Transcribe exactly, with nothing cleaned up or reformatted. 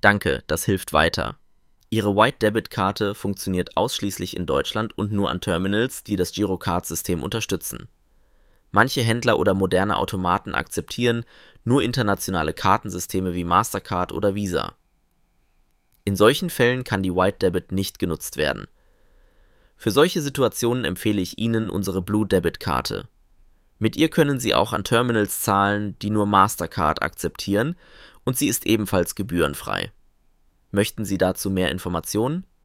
Danke, das hilft weiter. Ihre White-Debit-Karte funktioniert ausschließlich in Deutschland und nur an Terminals, die das Girocard-System unterstützen. Manche Händler oder moderne Automaten akzeptieren nur internationale Kartensysteme wie Mastercard oder Visa. In solchen Fällen kann die White Debit nicht genutzt werden. Für solche Situationen empfehle ich Ihnen unsere Blue Debit-Karte. Mit ihr können Sie auch an Terminals zahlen, die nur Mastercard akzeptieren, und sie ist ebenfalls gebührenfrei. Möchten Sie dazu mehr Informationen?